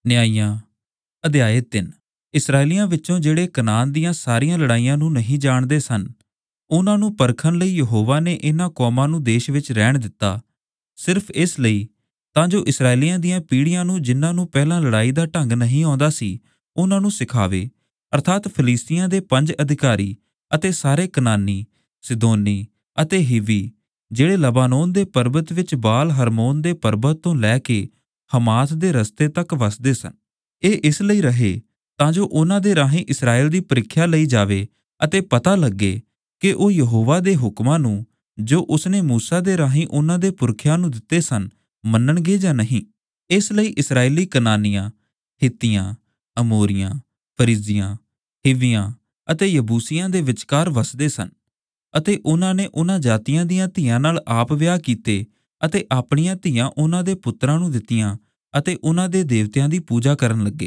ਨਿਆਂਇਆਂ ਅਧਿਆਇ 3। ਇਸਰਾਏਲੀਆਂ ਵਿੱਚੋਂ ਜਿਹੜੇ ਕਨਾਨ ਦੀਆਂ ਸਾਰੀਆਂ ਲੜਾਈਆਂ ਨੂੰ ਨਹੀਂ ਜਾਣਦੇ ਸਨ, ਉਹਨਾਂ ਨੂੰ ਪਰਖਣ ਲਈ ਯਹੋਵਾ ਨੇ ਇਹਨਾਂ ਕੌਮਾਂ ਨੂੰ ਦੇਸ਼ ਵਿੱਚ ਰਹਿਣ ਦਿੱਤਾ, ਸਿਰਫ ਇਸ ਲਈ ਤਾਂ ਜੋ ਇਸਰਾਏਲੀਆਂ ਦੀਆਂ ਪੀੜ੍ਹੀਆਂ ਨੂੰ, ਜਿਨ੍ਹਾਂ ਨੂੰ ਪਹਿਲਾਂ ਲੜਾਈ ਦਾ ਢੰਗ ਨਹੀਂ ਆਉਂਦਾ ਸੀ, ਉਹਨਾਂ ਨੂੰ ਸਿਖਾਵੇ। ਅਰਥਾਤ ਫਲਿਸਤੀਆਂ ਦੇ 5 ਅਧਿਕਾਰੀ ਅਤੇ ਸਾਰੇ ਕਨਾਨੀ, ਸਿਦੋਨੀ ਅਤੇ ਹਿਵੀ, ਜਿਹੜੇ ਲਬਾਨੋਨ ਦੇ ਪਰਬਤ ਵਿੱਚ ਬਾਲ ਹਰਮੋਨ ਦੇ ਪਰਬਤ ਤੋਂ ਲੈ ਕੇ ਹਮਾਤ ਦੇ ਰਸਤੇ ਤੱਕ ਵਸਦੇ ਸਨ। ਇਹ ਇਸ ਲਈ ਰਹੇ ਤਾਂ ਜੋ ਉਹਨਾਂ ਦੇ ਰਾਹੀਂ ਇਸਰਾਏਲ ਦੀ ਪ੍ਰੀਖਿਆ ਲਈ ਜਾਵੇ ਅਤੇ ਪਤਾ ਲੱਗੇ ਕਿ ਉਹ ਯਹੋਵਾ ਦੇ ਹੁਕਮਾਂ ਨੂੰ, ਜੋ ਉਸਨੇ ਮੂਸਾ ਦੇ ਰਾਹੀਂ ਉਹਨਾਂ ਦੇ ਪੁਰਖਿਆਂ ਨੂੰ ਦਿੱਤੇ ਸਨ, ਮੰਨਣਗੇ ਜਾਂ ਨਹੀਂ। ਇਸ ਲਈ ਇਸਰਾਏਲੀ ਕਨਾਨੀਆਂ, ਹਿੱਤੀਆਂ, ਅਮੋਰੀਆਂ, ਫਰਿਜ਼ੀਆਂ, ਹਿਵੀਆਂ ਅਤੇ ਯਬੂਸੀਆਂ ਦੇ ਵਿਚਕਾਰ ਵਸਦੇ ਸਨ, ਅਤੇ ਉਹਨਾਂ ਨੇ ਉਹਨਾਂ ਜਾਤੀਆਂ ਦੀਆਂ ਧੀਆਂ ਨਾਲ ਆਪ ਵਿਆਹ ਕੀਤੇ ਅਤੇ ਆਪਣੀਆਂ ਧੀਆਂ ਉਹਨਾਂ ਦੇ ਪੁੱਤਰਾਂ ਨੂੰ ਦਿੱਤੀਆਂ ਅਤੇ ਉਹਨਾਂ ਦੇ ਦੇਵਤਿਆਂ ਦੀ ਪੂਜਾ ਕਰਨ ਲੱਗੇ।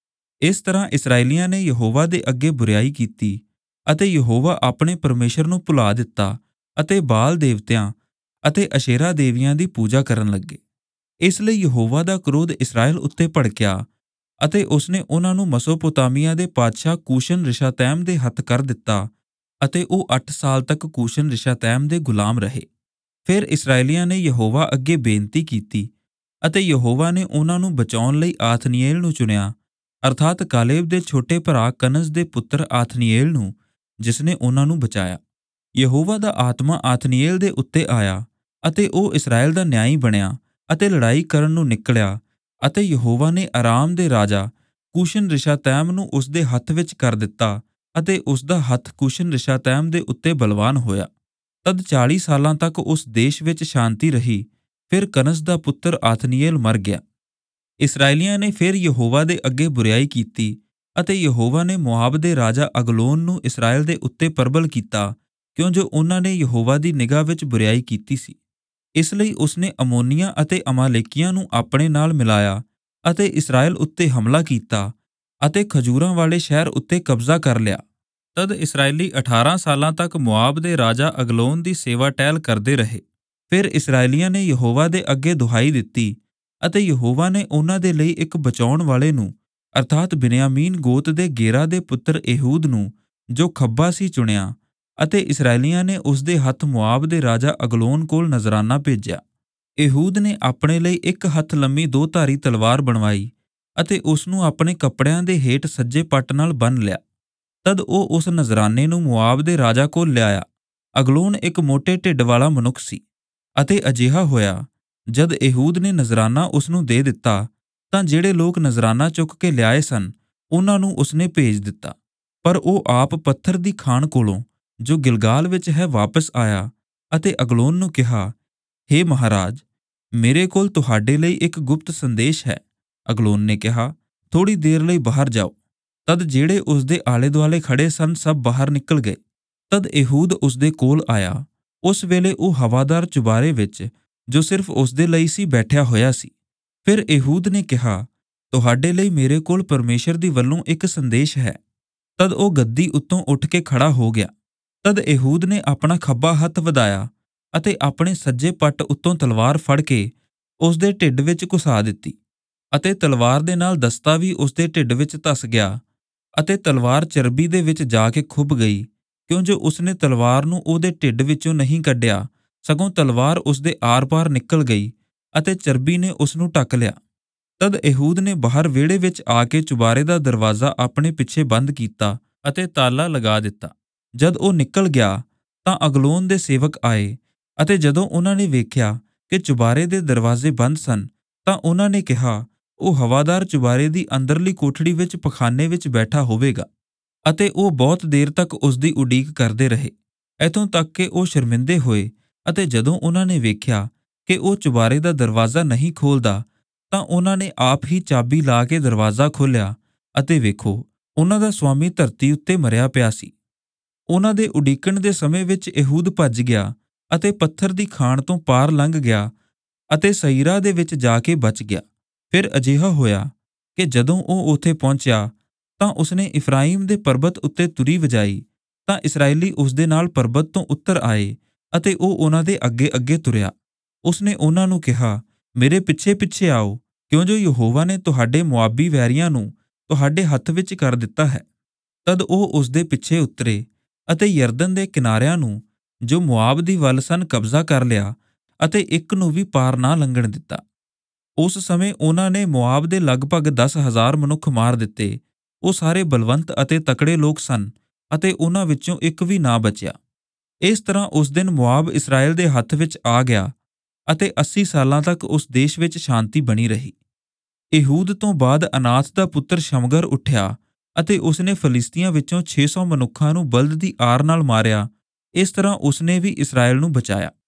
ਇਸ ਤਰ੍ਹਾਂ ਇਸਰਾਏਲੀਆਂ ਨੇ ਯਹੋਵਾ ਦੇ ਅੱਗੇ ਬੁਰਿਆਈ ਕੀਤੀ ਅਤੇ ਯਹੋਵਾ ਆਪਣੇ ਪਰਮੇਸ਼ਰ ਨੂੰ ਭੁਲਾ ਦਿੱਤਾ ਅਤੇ ਬਾਲ ਦੇਵਤਿਆਂ ਅਤੇ ਅਸ਼ੇਰਾ ਦੇਵੀਆਂ ਦੀ ਪੂਜਾ ਕਰਨ ਲੱਗੇ। ਇਸ ਲਈ ਯਹੋਵਾ ਦਾ ਕ੍ਰੋਧ ਇਸਰਾਏਲ ਉੱਤੇ ਭੜਕਿਆ ਅਤੇ ਉਸਨੇ ਉਹਨਾਂ ਨੂੰ ਮਸੋਪੋਤਾਮੀਆ ਦੇ ਪਾਤਸ਼ਾਹ ਕੂਸ਼ਨ ਰਿਸ਼ਾਤੈਮ ਦੇ ਹੱਥ ਕਰ ਦਿੱਤਾ ਅਤੇ ਉਹ 8 ਸਾਲ ਤੱਕ ਕੂਸ਼ਨ ਰਿਸ਼ਾਤੈਮ ਦੇ ਗੁਲਾਮ ਰਹੇ। ਫਿਰ ਇਸਰਾਏਲੀਆਂ ਨੇ ਯਹੋਵਾ ਅੱਗੇ ਬੇਨਤੀ ਕੀਤੀ ਅਤੇ ਯਹੋਵਾ ਨੇ ਉਹਨਾਂ ਨੂੰ ਬਚਾਉਣ ਲਈ ਆਥਨੀਏਲ ਨੂੰ ਚੁਣਿਆ, ਅਰਥਾਤ ਕਾਲੇਬ ਦੇ ਛੋਟੇ ਭਰਾ ਕਨਜ਼ ਦੇ ਪੁੱਤਰ ਆਥਨੀਏਲ ਨੂੰ, ਜਿਸਨੇ ਉਹਨਾਂ ਨੂੰ ਬਚਾਇਆ। ਯਹੋਵਾ ਦਾ ਆਤਮਾ ਆਥਨੀਏਲ ਦੇ ਉੱਤੇ ਆਇਆ ਅਤੇ ਉਹ ਇਸਰਾਏਲ ਦਾ ਨਿਆਂਈ ਬਣਿਆ ਅਤੇ ਲੜਾਈ ਕਰਨ ਨੂੰ ਨਿਕਲਿਆ, ਅਤੇ ਯਹੋਵਾ ਨੇ ਅਰਾਮ ਦੇ ਰਾਜਾ ਕੂਸ਼ਨ ਰਿਸ਼ਾਤੈਮ ਨੂੰ ਉਸਦੇ ਹੱਥ ਵਿੱਚ ਕਰ ਦਿੱਤਾ ਅਤੇ ਉਸਦਾ ਹੱਥ ਕੂਸ਼ਨ ਰਿਸ਼ਾਤੈਮ ਦੇ ਉੱਤੇ ਬਲਵਾਨ ਹੋਇਆ। ਤਦ 40 ਸਾਲਾਂ ਤੱਕ ਉਸ ਦੇਸ਼ ਵਿੱਚ ਸ਼ਾਂਤੀ ਰਹੀ। ਫਿਰ ਕਨਜ਼ ਦਾ ਪੁੱਤਰ ਆਥਨੀਏਲ ਮਰ ਗਿਆ। ਇਸਰਾਏਲੀਆਂ ਨੇ ਫਿਰ ਯਹੋਵਾ ਦੇ ਅੱਗੇ ਬੁਰਿਆਈ ਕੀਤੀ ਅਤੇ ਯਹੋਵਾ ਨੇ ਮੋਆਬ ਦੇ ਰਾਜਾ ਅਗਲੋਨ ਨੂੰ ਇਸਰਾਏਲ ਦੇ ਉੱਤੇ ਪ੍ਰਬਲ ਕੀਤਾ, ਕਿਉਂ ਜੋ ਉਹਨਾਂ ਨੇ ਯਹੋਵਾ ਦੀ ਨਿਗਾਹ ਵਿੱਚ ਬੁਰਿਆਈ ਕੀਤੀ ਸੀ। ਇਸ ਲਈ ਉਸਨੇ ਅਮੋਨੀਆਂ ਅਤੇ ਅਮਾਲੇਕੀਆਂ ਨੂੰ ਆਪਣੇ ਨਾਲ ਮਿਲਾਇਆ ਅਤੇ ਇਸਰਾਏਲ ਉੱਤੇ ਹਮਲਾ ਕੀਤਾ ਅਤੇ ਖਜੂਰਾਂ ਵਾਲੇ ਸ਼ਹਿਰ ਉੱਤੇ ਕਬਜ਼ਾ ਕਰ ਲਿਆ। ਤਦ ਇਸਰਾਏਲੀ 18 ਸਾਲਾਂ ਤੱਕ ਮੋਆਬ ਦੇ ਰਾਜਾ ਅਗਲੋਨ ਦੀ ਸੇਵਾ ਟਹਿਲ ਕਰਦੇ ਰਹੇ। ਫਿਰ ਇਸਰਾਏਲੀਆਂ ਨੇ ਯਹੋਵਾ ਦੇ ਅੱਗੇ ਦੁਹਾਈ ਦਿੱਤੀ ਅਤੇ ਯਹੋਵਾ ਨੇ ਉਹਨਾਂ ਦੇ ਲਈ ਇੱਕ ਬਚਾਉਣ ਵਾਲੇ ਨੂੰ, ਅਰਥਾਤ ਬਿਨਯਾਮੀਨ ਗੋਤ ਦੇ ਗੇਰਾ ਦੇ ਪੁੱਤਰ ehud ਨੂੰ, ਜੋ ਖੱਬਾ ਸੀ, ਚੁਣਿਆ, ਅਤੇ ਇਸਰਾਏਲੀਆਂ ਨੇ ਉਸਦੇ ਹੱਥ ਮੋਆਬ ਦੇ ਰਾਜਾ ਅਗਲੋਨ ਕੋਲ ਨਜ਼ਰਾਨਾ ਭੇਜਿਆ। ehud ਨੇ ਆਪਣੇ ਲਈ 1 ਹੱਥ ਲੰਮੀ 2 ਧਾਰੀ ਤਲਵਾਰ ਬਣਵਾਈ ਅਤੇ ਉਸਨੂੰ ਆਪਣੇ ਕੱਪੜਿਆਂ ਦੇ ਹੇਠ ਸੱਜੇ ਪੱਟ ਨਾਲ ਬੰਨ੍ਹ ਲਿਆ। ਤਦ ਉਹ ਉਸ ਨਜ਼ਰਾਨੇ ਨੂੰ ਮੋਆਬ ਦੇ ਰਾਜਾ ਕੋਲ ਲਿਆਇਆ। ਅਗਲੋਨ ਇੱਕ ਮੋਟੇ ਢਿੱਡ ਵਾਲਾ ਮਨੁੱਖ ਸੀ, ਅਤੇ ਅਜਿਹਾ ਹੋਇਆ ਜਦ ehud ਨੇ ਨਜ਼ਰਾਨਾ ਉਸਨੂੰ ਦੇ ਦਿੱਤਾ ਤਾਂ ਜਿਹੜੇ ਲੋਕ ਨਜ਼ਰਾਨਾ ਚੁੱਕ ਕੇ ਲਿਆਏ ਸਨ, ਉਹਨਾਂ ਨੂੰ ਉਸਨੇ ਭੇਜ ਦਿੱਤਾ। ਪਰ ਉਹ ਆਪ ਪੱਥਰ ਦੀ ਖਾਣ ਕੋਲੋਂ, ਜੋ ਗਿਲਗਾਲ ਵਿੱਚ ਹੈ, ਵਾਪਸ ਆਇਆ ਅਤੇ ਅਗਲੋਨ ਨੂੰ ਕਿਹਾ, ਹੇ ਮਹਾਰਾਜ, ਮੇਰੇ ਕੋਲ ਤੁਹਾਡੇ ਲਈ ਇੱਕ ਗੁਪਤ ਸੰਦੇਸ਼ ਹੈ। ਅਗਲੋਨ ਨੇ ਕਿਹਾ, ਥੋੜ੍ਹੀ ਦੇਰ ਲਈ ਬਾਹਰ ਜਾਓ। ਤਦ ਜਿਹੜੇ ਉਸਦੇ ਆਲੇ ਦੁਆਲੇ ਖੜੇ ਸਨ, ਸਭ ਬਾਹਰ ਨਿਕਲ ਗਏ। ਤਦ ehud ਉਸਦੇ ਕੋਲ ਆਇਆ। ਉਸ ਵੇਲੇ ਉਹ ਹਵਾਦਾਰ ਚੁਬਾਰੇ ਵਿੱਚ, ਜੋ ਸਿਰਫ ਉਸਦੇ ਲਈ ਸੀ, ਬੈਠਿਆ ਹੋਇਆ ਸੀ। ਫਿਰ ehud ਨੇ ਕਿਹਾ, ਤੁਹਾਡੇ ਲਈ ਮੇਰੇ ਕੋਲ ਪਰਮੇਸ਼ਰ ਦੀ ਵੱਲੋਂ ਇੱਕ ਸੰਦੇਸ਼ ਹੈ। ਤਦ ਉਹ ਗੱਦੀ ਉੱਤੋਂ ਉੱਠ ਕੇ ਖੜਾ ਹੋ ਗਿਆ। ਤਦ ehud ਨੇ ਆਪਣਾ ਖੱਬਾ ਹੱਥ ਵਧਾਇਆ ਅਤੇ ਆਪਣੇ ਸੱਜੇ ਪੱਟ ਉੱਤੋਂ ਤਲਵਾਰ ਫੜ ਕੇ ਉਸਦੇ ਢਿੱਡ ਵਿੱਚ ਘੁਸਾ ਦਿੱਤੀ, ਅਤੇ ਤਲਵਾਰ ਦੇ ਨਾਲ ਦਸਤਾ ਵੀ ਉਸਦੇ ਢਿੱਡ ਵਿੱਚ ਧਸ ਗਿਆ, ਅਤੇ ਤਲਵਾਰ ਚਰਬੀ ਦੇ ਵਿੱਚ ਜਾ ਕੇ ਖੁੱਭ ਗਈ, ਕਿਉਂ ਜੋ ਉਸਨੇ ਤਲਵਾਰ ਨੂੰ ਉਹਦੇ ਢਿੱਡ ਵਿੱਚੋਂ ਨਹੀਂ ਕੱਢਿਆ, ਸਗੋਂ ਤਲਵਾਰ ਉਸਦੇ ਆਰ-ਪਾਰ ਨਿਕਲ ਗਈ ਅਤੇ ਚਰਬੀ ਨੇ ਉਸਨੂੰ ਢੱਕ ਲਿਆ। ਤਦ ehud ਨੇ ਬਾਹਰ ਵਿਹੜੇ ਵਿੱਚ ਆ ਕੇ ਚੁਬਾਰੇ ਦਾ ਦਰਵਾਜ਼ਾ ਆਪਣੇ ਪਿੱਛੇ ਬੰਦ ਕੀਤਾ ਅਤੇ ਤਾਲਾ ਲਗਾ ਦਿੱਤਾ। ਜਦ ਉਹ ਨਿਕਲ ਗਿਆ ਤਾਂ ਅਗਲੋਨ ਦੇ ਸੇਵਕ ਆਏ, ਅਤੇ ਜਦੋਂ ਉਹਨਾਂ ਨੇ ਵੇਖਿਆ ਕਿ ਚੁਬਾਰੇ ਦੇ ਦਰਵਾਜ਼ੇ ਬੰਦ ਸਨ, ਤਾਂ ਉਹਨਾਂ ਨੇ ਕਿਹਾ, ਉਹ ਹਵਾਦਾਰ ਚੁਬਾਰੇ ਦੀ ਅੰਦਰਲੀ ਕੋਠੜੀ ਵਿੱਚ ਪਖਾਨੇ ਵਿੱਚ ਬੈਠਾ ਹੋਵੇਗਾ। ਅਤੇ ਉਹ ਬਹੁਤ ਦੇਰ ਤੱਕ ਉਸਦੀ ਉਡੀਕ ਕਰਦੇ ਰਹੇ, ਇੱਥੋਂ ਤੱਕ ਕਿ ਉਹ ਸ਼ਰਮਿੰਦੇ ਹੋਏ। ਅਤੇ ਜਦੋਂ ਉਹਨਾਂ ਨੇ ਵੇਖਿਆ ਕਿ ਉਹ ਚੁਬਾਰੇ ਦਾ ਦਰਵਾਜ਼ਾ ਨਹੀਂ ਖੋਲ੍ਹਦਾ, ਤਾਂ ਉਹਨਾਂ ਨੇ ਆਪ ਹੀ ਚਾਬੀ ਲਾ ਕੇ ਦਰਵਾਜ਼ਾ ਖੋਲ੍ਹਿਆ, ਅਤੇ ਵੇਖੋ, ਉਹਨਾਂ ਦਾ ਸੁਆਮੀ ਧਰਤੀ ਉੱਤੇ ਮਰਿਆ ਪਿਆ ਸੀ। ਉਹਨਾਂ ਦੇ ਉਡੀਕਣ ਦੇ ਸਮੇਂ ਵਿੱਚ ehud ਭੱਜ ਗਿਆ ਅਤੇ ਪੱਥਰ ਦੀ ਖਾਣ ਤੋਂ ਪਾਰ ਲੰਘ ਗਿਆ ਅਤੇ ਸਈਰਾ ਦੇ ਵਿੱਚ ਜਾ ਕੇ ਬਚ ਗਿਆ। ਫਿਰ ਅਜਿਹਾ ਹੋਇਆ ਕਿ ਜਦੋਂ ਉਹ ਉੱਥੇ ਪਹੁੰਚਿਆ ਤਾਂ ਉਸਨੇ ਇਫਰਾਈਮ ਦੇ ਪਰਬਤ ਉੱਤੇ ਤੁਰੀ ਵਜਾਈ, ਤਾਂ ਇਸਰਾਏਲੀ ਉਸਦੇ ਨਾਲ ਪਰਬਤ ਤੋਂ ਉੱਤਰ ਆਏ ਅਤੇ ਉਹ ਉਹਨਾਂ ਦੇ ਅੱਗੇ ਅੱਗੇ ਤੁਰਿਆ। ਉਸਨੇ ਉਹਨਾਂ ਨੂੰ ਕਿਹਾ, ਮੇਰੇ ਪਿੱਛੇ ਪਿੱਛੇ ਆਓ, ਕਿਉਂ ਜੋ ਯਹੋਵਾ ਨੇ ਤੁਹਾਡੇ ਮੁਆਬੀ ਵੈਰੀਆਂ ਨੂੰ ਤੁਹਾਡੇ ਹੱਥ ਵਿੱਚ ਕਰ ਦਿੱਤਾ ਹੈ। ਤਦ ਉਹ ਉਸ ਦੇ ਪਿੱਛੇ ਉਤਰੇ ਅਤੇ ਯਰਦਨ ਦੇ ਕਿਨਾਰਿਆਂ ਨੂੰ, ਜੋ ਮੁਆਬ ਦੀ ਵੱਲ ਸਨ, ਕਬਜ਼ਾ ਕਰ ਲਿਆ ਅਤੇ ਇੱਕ ਨੂੰ ਵੀ ਪਾਰ ਨਾ ਲੰਘਣ ਦਿੱਤਾ। ਉਸ ਸਮੇਂ ਉਹਨਾਂ ਨੇ ਮੁਆਬ ਦੇ ਲਗਭਗ 10,000 ਮਨੁੱਖ ਮਾਰ ਦਿੱਤੇ। ਉਹ ਸਾਰੇ ਬਲਵੰਤ ਅਤੇ ਤਕੜੇ ਲੋਕ ਸਨ ਅਤੇ ਉਹਨਾਂ ਵਿੱਚੋਂ ਇੱਕ ਵੀ ਨਾ ਬਚਿਆ। ਇਸ ਤਰ੍ਹਾਂ ਉਸ ਦਿਨ ਮੁਆਬ ਇਸਰਾਏਲ ਦੇ ਹੱਥ ਵਿੱਚ ਆ ਗਿਆ ਅਤੇ 80 ਸਾਲਾਂ ਤੱਕ ਉਸ ਦੇਸ਼ ਵਿੱਚ ਸ਼ਾਂਤੀ ਬਣੀ ਰਹੀ। ਇਹੂਦ ਤੋਂ ਬਾਅਦ ਅਨਾਤ ਦਾ ਪੁੱਤਰ ਸ਼ਮਗਰ ਉੱਠਿਆ ਅਤੇ ਉਸਨੇ ਫਲਿਸਤੀਆਂ ਵਿੱਚੋਂ 600 ਮਨੁੱਖਾਂ ਨੂੰ ਬਲਦ ਦੀ ਆਰ ਨਾਲ ਮਾਰਿਆ। ਇਸ ਤਰ੍ਹਾਂ ਉਸਨੇ ਵੀ ਇਸਰਾਏਲ ਨੂੰ ਬਚਾਇਆ।